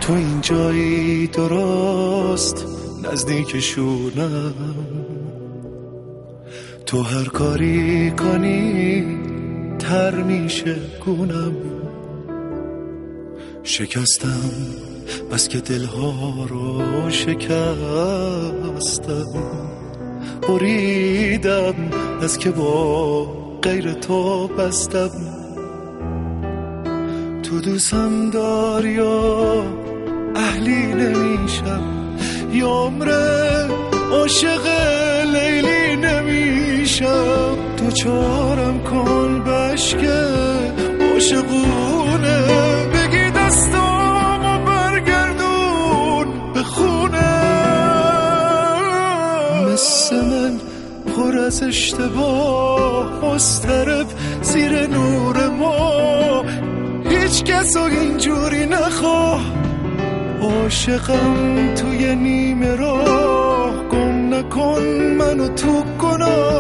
تو این جایی درست نزدیکشونم، تو هر کاری کنی تر میشه گونم. شکستم بس که دلها رو شکستم، بریدم از که با غیر تو بستم. تو دوستم داری یا اهلی نمیشم، یا عمره عاشق لیلی نمیشم. تو چارم کن بشکه عاشقونه، بگی دستامو برگردون به خونه. مثل من پر از اشتباه، مضطرب زیر نور ما، هیچ کس رو اینجوری نخواه. عاشقم توی نیمه راه، گم نکن منو تو گناه.